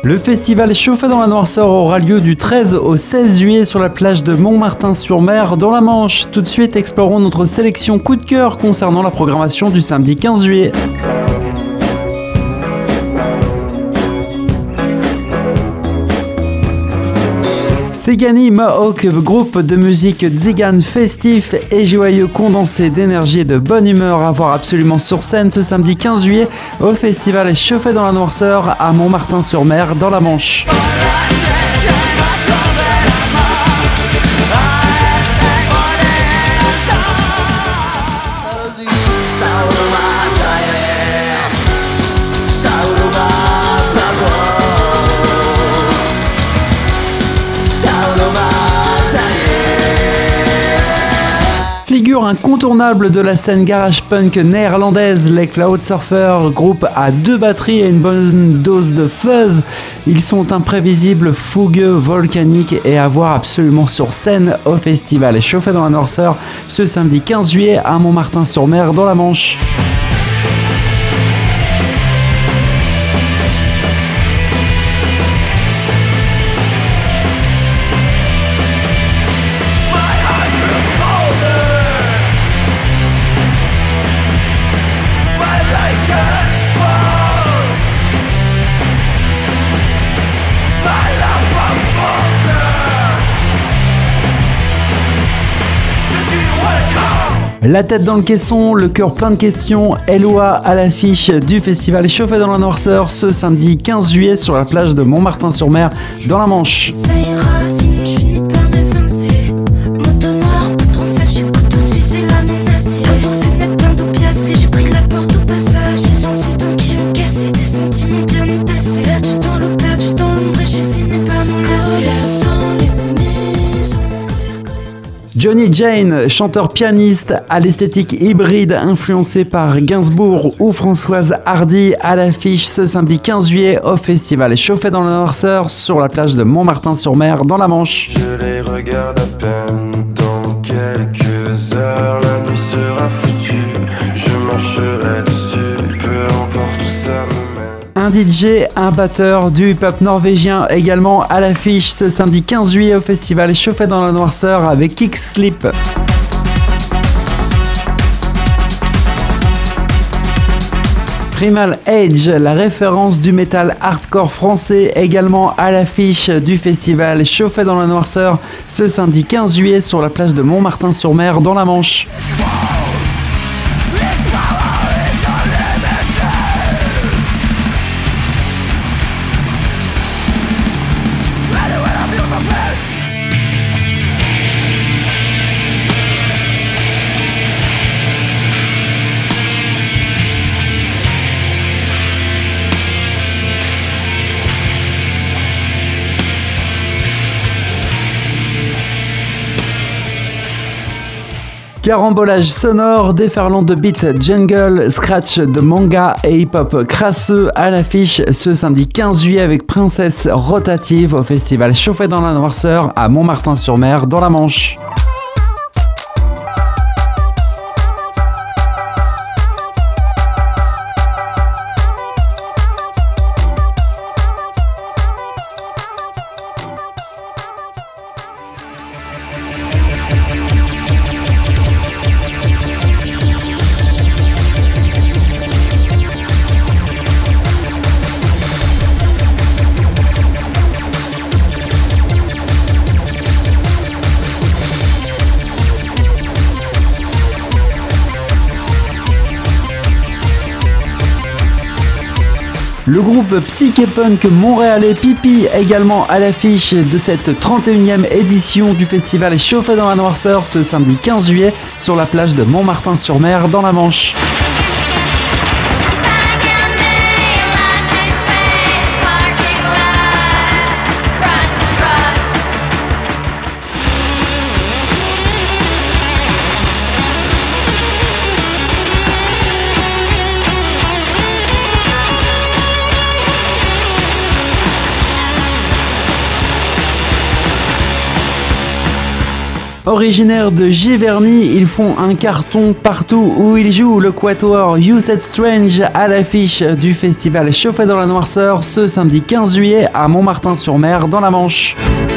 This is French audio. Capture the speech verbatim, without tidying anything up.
Le festival Chauffé dans la Noirceur aura lieu du treize au seize juillet sur la plage de Montmartin-sur-Mer dans la Manche. Tout de suite, explorons notre sélection coup de cœur concernant la programmation du samedi quinze juillet. Segani Mohawk, groupe de musique tzigane festif et joyeux, condensé d'énergie et de bonne humeur, à voir absolument sur scène ce samedi quinze juillet au festival Chauffé dans la Noirceur à Montmartin-sur-Mer dans la Manche. Figure incontournable de la scène garage punk néerlandaise, les Cloud Surfers, groupe à deux batteries et une bonne dose de fuzz. Ils sont imprévisibles, fougueux, volcaniques et à voir absolument sur scène au festival Chauffé dans la Noirceur ce samedi quinze juillet à Montmartin-sur-Mer dans la Manche. La tête dans le caisson, le cœur plein de questions, Eloi à l'affiche du festival Chauffé dans la Noirceur ce samedi quinze juillet sur la plage de Montmartin-sur-Mer dans la Manche. Johnny Jane, chanteur-pianiste à l'esthétique hybride influencé par Gainsbourg ou Françoise Hardy, à l'affiche ce samedi quinze juillet au festival Chauffé dans la Noirceur sur la plage de Montmartin-sur-Mer dans la Manche. Je les regarde à peine, dans quelques heures la nuit sera foutue, je marcherai dessus, peu importe où ça me mène. Un D J, un batteur du hip-hop norvégien également à l'affiche ce samedi quinze juillet au festival Chauffé dans la Noirceur avec Kick Sleep. Primal Age, la référence du métal hardcore français, également à l'affiche du festival Chauffé dans la Noirceur ce samedi quinze juillet sur la plage de Montmartin-sur-Mer dans la Manche. Carambolage sonore, déferlant de beats jungle, scratch de manga et hip-hop crasseux à l'affiche ce samedi quinze juillet avec Princesse Rotative au festival Chauffé dans la Noirceur à Montmartin-sur-Mer dans la Manche. Le groupe psyché-punk montréalais Pipi également à l'affiche de cette trente et unième édition du festival Chauffé dans la Noirceur ce samedi quinze juillet sur la plage de Montmartin-sur-Mer dans la Manche. Originaires de Giverny, ils font un carton partout où ils jouent. Le quatuor You Said Strange à l'affiche du festival Chauffé dans la Noirceur ce samedi quinze juillet à Montmartin-sur-Mer dans la Manche.